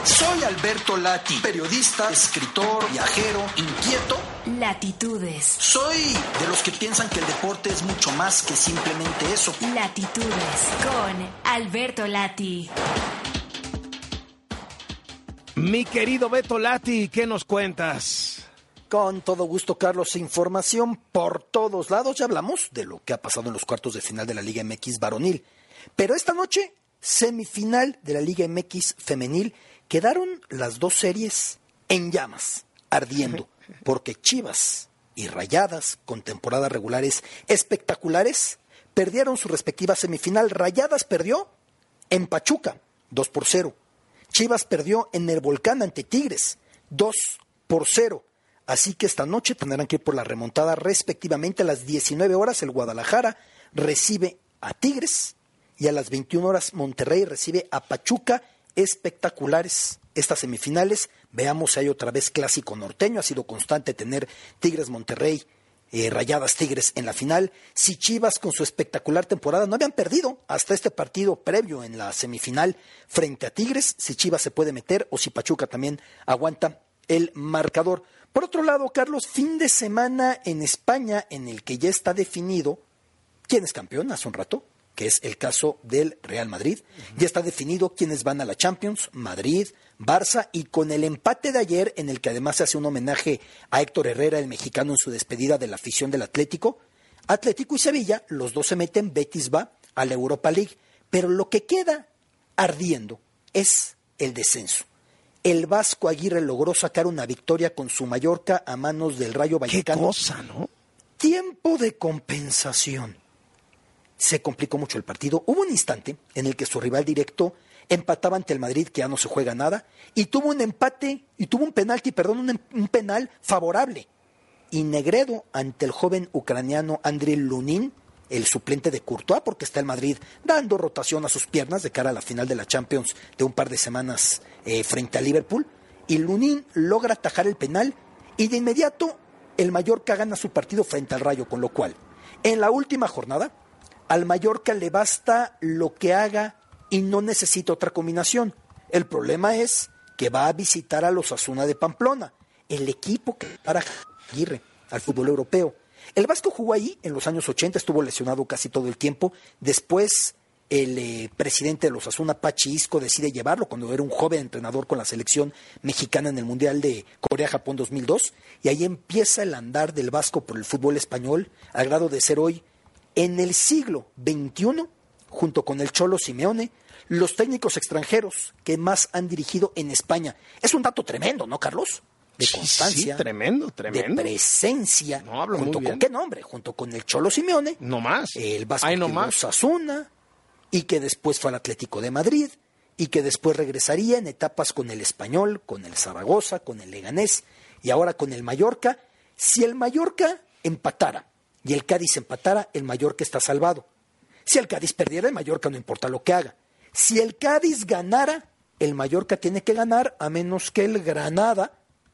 Soy Alberto Lati, periodista, escritor, viajero, inquieto. Latitudes. Soy de los que piensan que el deporte es mucho más que simplemente eso. Latitudes con Alberto Lati. Mi querido Beto Lati, ¿qué nos cuentas? Con todo gusto, Carlos. Información por todos lados. Ya hablamos de lo que ha pasado en los cuartos de final de la Liga MX varonil. Pero esta noche, semifinal de la Liga MX femenil. Quedaron las dos series en llamas, ardiendo, porque Chivas y Rayadas, con temporadas regulares espectaculares, perdieron su respectiva semifinal. Rayadas perdió en Pachuca, 2-0. Chivas perdió en el Volcán ante Tigres, 2-0. Así que esta noche tendrán que ir por la remontada respectivamente. A las 19 horas el Guadalajara recibe a Tigres y a las 21 horas Monterrey recibe a Pachuca. Espectaculares estas semifinales. Veamos si hay otra vez clásico norteño. Ha sido constante tener Tigres Monterrey, Rayadas Tigres en la final. Si Chivas con su espectacular temporada no habían perdido hasta este partido previo en la semifinal frente a Tigres, si Chivas se puede meter o si Pachuca también aguanta el marcador. Por otro lado, Carlos, fin de semana en España en el que ya está definido quién es campeón hace un rato, que es el caso del Real Madrid. Ya está definido quiénes van a la Champions, Madrid, Barça, y con el empate de ayer, en el que además se hace un homenaje a Héctor Herrera, el mexicano, en su despedida de la afición del Atlético y Sevilla, los dos se meten, Betis va a la Europa League, pero lo que queda ardiendo es el descenso. El Vasco Aguirre logró sacar una victoria con su Mallorca a manos del Rayo Vallecano. Qué cosa, ¿no? Tiempo de compensación. Se complicó mucho el partido. Hubo un instante en el que su rival directo empataba ante el Madrid, que ya no se juega nada, y tuvo un empate, y tuvo un penal favorable. Y Negredo ante el joven ucraniano Andriy Lunin, el suplente de Courtois, porque está el Madrid dando rotación a sus piernas de cara a la final de la Champions de un par de semanas frente a Liverpool, y Lunin logra atajar el penal, y de inmediato el Mallorca gana su partido frente al Rayo, con lo cual, en la última jornada, al Mallorca le basta lo que haga y no necesita otra combinación. El problema es que va a visitar a los Osasuna de Pamplona, el equipo que para Aguirre al fútbol europeo. El Vasco jugó ahí en los años 80, estuvo lesionado casi todo el tiempo. Después el presidente de los Osasuna, Pachi Isco, decide llevarlo cuando era un joven entrenador con la selección mexicana en el Mundial de Corea-Japón 2002. Y ahí empieza el andar del Vasco por el fútbol español, al grado de ser hoy, en el siglo XXI, junto con el Cholo Simeone, los técnicos extranjeros que más han dirigido en España. Es un dato tremendo, ¿no, Carlos? De constancia. Sí, tremendo. De presencia. No, hablo junto muy con bien. ¿Qué nombre? Junto con el Cholo Simeone. No más. El Vasco Ay, no más. Osasuna, y que después fue al Atlético de Madrid, y que después regresaría en etapas con el Español, con el Zaragoza, con el Leganés, y ahora con el Mallorca. Si el Mallorca empatara, y el Cádiz empatara, el Mallorca está salvado. Si el Cádiz perdiera, el Mallorca no importa lo que haga. Si el Cádiz ganara, el Mallorca tiene que ganar, a menos que el Granada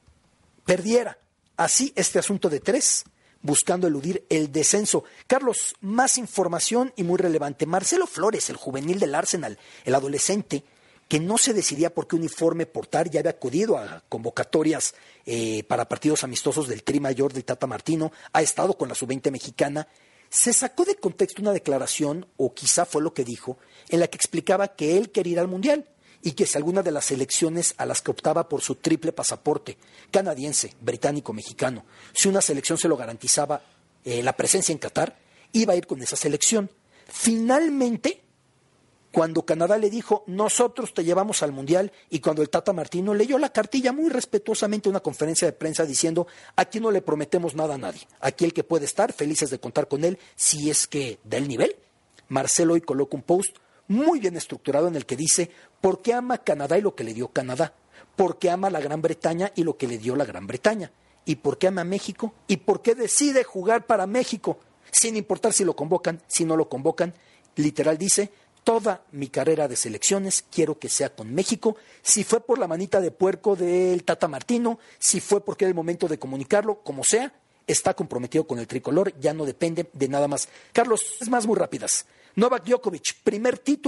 perdiera. Así este asunto de tres, buscando eludir el descenso. Carlos, más información y muy relevante. Marcelo Flores, el juvenil del Arsenal, el adolescente, que no se decidía por qué uniforme portar, ya había acudido a convocatorias para partidos amistosos del Tri Mayor del Tata Martino, ha estado con la sub-20 mexicana, se sacó de contexto una declaración, o quizá fue lo que dijo, en la que explicaba que él quería ir al Mundial y que si alguna de las selecciones a las que optaba por su triple pasaporte, canadiense, británico, mexicano, si una selección se lo garantizaba la presencia en Qatar, iba a ir con esa selección. Finalmente, cuando Canadá le dijo, nosotros te llevamos al Mundial, y cuando el Tata Martino leyó la cartilla muy respetuosamente en una conferencia de prensa diciendo, aquí no le prometemos nada a nadie, aquí el que puede estar, felices de contar con él, si es que da el nivel. Marcelo hoy coloca un post muy bien estructurado en el que dice, ¿por qué ama Canadá y lo que le dio Canadá? ¿Por qué ama la Gran Bretaña y lo que le dio la Gran Bretaña? ¿Y por qué ama México? ¿Y por qué decide jugar para México? Sin importar si lo convocan, si no lo convocan, literal dice, toda mi carrera de selecciones quiero que sea con México. Si fue por la manita de puerco del Tata Martino, si fue porque era el momento de comunicarlo, como sea, está comprometido con el tricolor, ya no depende de nada más. Carlos, es más muy rápidas. Novak Djokovic, primer título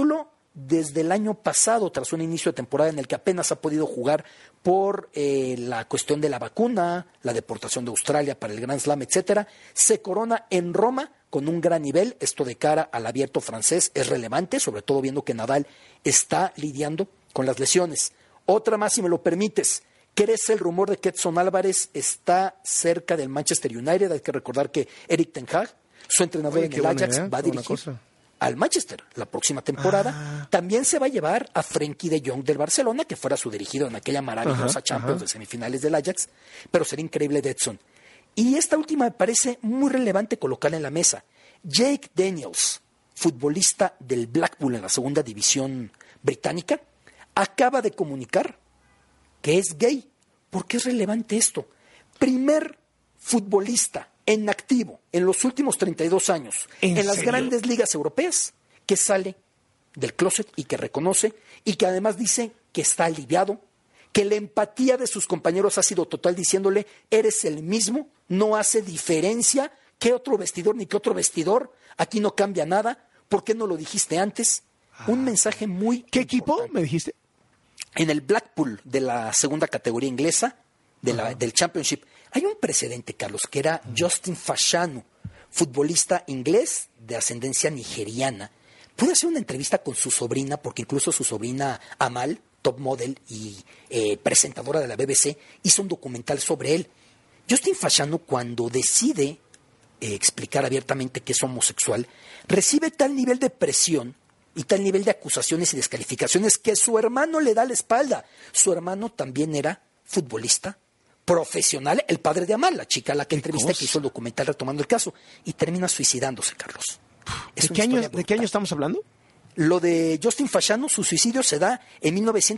desde el año pasado, tras un inicio de temporada en el que apenas ha podido jugar por la cuestión de la vacuna, la deportación de Australia para el Grand Slam, etcétera, se corona en Roma con un gran nivel. Esto de cara al abierto francés es relevante, sobre todo viendo que Nadal está lidiando con las lesiones. Otra más, si me lo permites. Crece el rumor de que Edson Álvarez está cerca del Manchester United. Hay que recordar que Erik ten Hag, su entrenador en el Ajax, va a dirigir al Manchester la próxima temporada. También se va a llevar a Frenkie de Jong del Barcelona, que fuera su dirigido en aquella maravillosa Champions de semifinales del Ajax, pero sería increíble de Edson. Y esta última me parece muy relevante colocarla en la mesa. Jake Daniels, futbolista del Blackpool en la segunda división británica, acaba de comunicar que es gay. ¿Por qué es relevante esto? Primer futbolista en activo en los últimos 32 años en las grandes ligas europeas que sale del closet y que reconoce y que además dice que está aliviado, que la empatía de sus compañeros ha sido total, diciéndole: eres el mismo, no hace diferencia qué otro vestidor ni qué otro vestidor, aquí no cambia nada, ¿por qué no lo dijiste antes? Un mensaje muy ¿Qué importante. equipo me dijiste? En el Blackpool de la segunda categoría inglesa, del Championship. Hay un precedente, Carlos, que era Justin Fashanu, futbolista inglés de ascendencia nigeriana. Pude hacer una entrevista con su sobrina, porque incluso su sobrina Amal, top model y presentadora de la BBC, hizo un documental sobre él. Justin Fashanu, cuando decide explicar abiertamente que es homosexual, recibe tal nivel de presión y tal nivel de acusaciones y descalificaciones que su hermano le da la espalda. Su hermano también era futbolista profesional, el padre de Amal, la chica a la que entrevisté, que hizo el documental retomando el caso, y termina suicidándose, Carlos. ¿De qué año estamos hablando? Lo de Justin Fashanu, su suicidio se da en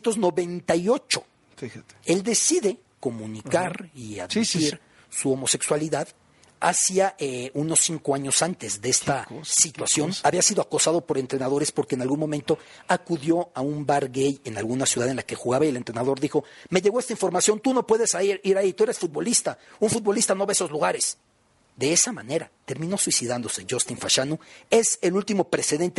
1998. Fíjate. Él decide comunicar y admitir su homosexualidad hacia unos 5 años antes de esta situación. Había sido acosado por entrenadores porque en algún momento acudió a un bar gay en alguna ciudad en la que jugaba y el entrenador dijo: me llegó esta información, tú no puedes ir ahí, tú eres futbolista, un futbolista no ve esos lugares. De esa manera terminó suicidándose Justin Fashanu. Es el último precedente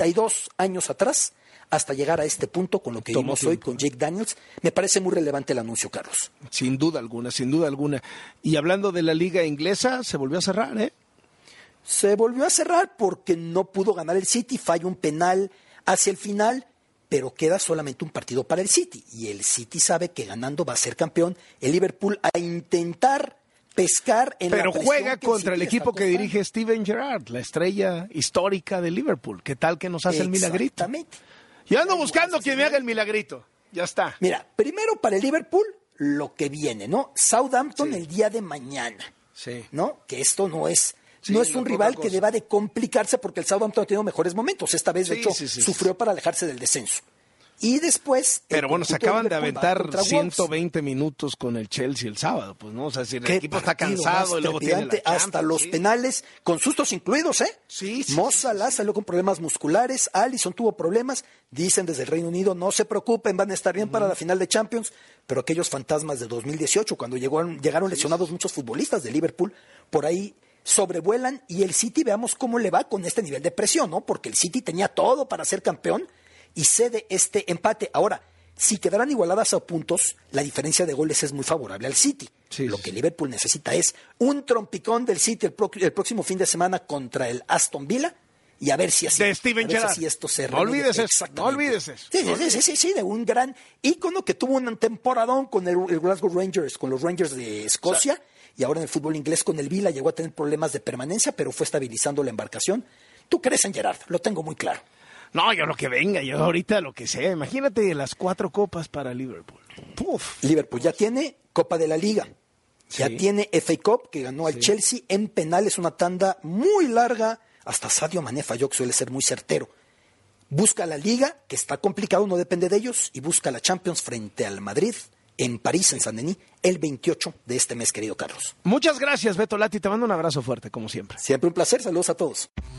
32 años atrás hasta llegar a este punto con lo que vimos hoy con Jake Daniels. Me parece muy relevante el anuncio, Carlos. Sin duda alguna, sin duda alguna. Y hablando de la liga inglesa, se volvió a cerrar, ¿eh? Se volvió a cerrar porque no pudo ganar el City, falla un penal hacia el final, pero queda solamente un partido para el City. Y el City sabe que ganando va a ser campeón. El Liverpool a intentar pescar en pero la presión juega contra el equipo que dirige Steven Gerrard, la estrella histórica de Liverpool. ¿Qué tal que nos hace el milagrito? Exactamente. Yo ando buscando quien me haga el milagrito. Ya está. Mira, primero para el Liverpool, lo que viene, ¿no? Southampton el día de mañana. Sí. ¿No? Que esto no es un rival que deba de complicarse porque el Southampton ha tenido mejores momentos. Esta vez, de hecho, sufrió para alejarse del descenso. Y después... Pero bueno, se acaban de aventar 120 minutos con el Chelsea el sábado, pues, ¿no? O sea, si el equipo está cansado y luego tiene la Champions, hasta los penales, con sustos incluidos, ¿eh? Sí. Mo Salah salió con problemas musculares, Alisson tuvo problemas, dicen desde el Reino Unido: no se preocupen, van a estar bien para la final de Champions, pero aquellos fantasmas de 2018, cuando llegaron lesionados muchos futbolistas de Liverpool, por ahí sobrevuelan, y el City, veamos cómo le va con este nivel de presión, ¿no? Porque el City tenía todo para ser campeón y cede este empate. Ahora, si quedaran igualadas a puntos, la diferencia de goles es muy favorable al City. Lo que Liverpool necesita es un trompicón del City el próximo fin de semana contra el Aston Villa, y a ver si así, de Steven Gerrard. Si esto se no olvides eso, no olvides eso. Sí, de un gran ícono que tuvo un temporadón con el Glasgow Rangers, con los Rangers de Escocia, y ahora en el fútbol inglés con el Villa llegó a tener problemas de permanencia, pero fue estabilizando la embarcación. Tú crees en Gerrard, lo tengo muy claro. No, yo lo que venga, yo ahorita lo que sea. Imagínate las 4 copas para Liverpool. Puf. Liverpool ya tiene Copa de la Liga, ya tiene FA Cup, que ganó al Chelsea en penales, una tanda muy larga. Hasta Sadio Mané falló, que suele ser muy certero. Busca la Liga, que está complicado, no depende de ellos, y busca la Champions frente al Madrid en París, en Saint-Denis, el 28 de este mes, querido Carlos. Muchas gracias, Beto Lati. Te mando un abrazo fuerte, como siempre. Siempre un placer. Saludos a todos.